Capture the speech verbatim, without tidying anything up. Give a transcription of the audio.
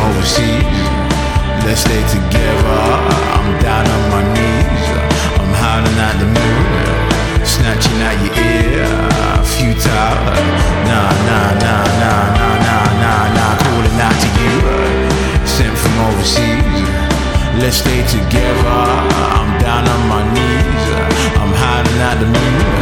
overseas. Let's stay together. I'm down on my knees. I'm howling at the moon, snatching at your ear. Futile. Nah, nah, nah, nah, nah, nah, nah, nah. Calling out to you, sent from overseas. Let's stay together. I'm down on my knees. I'm howling at the moon,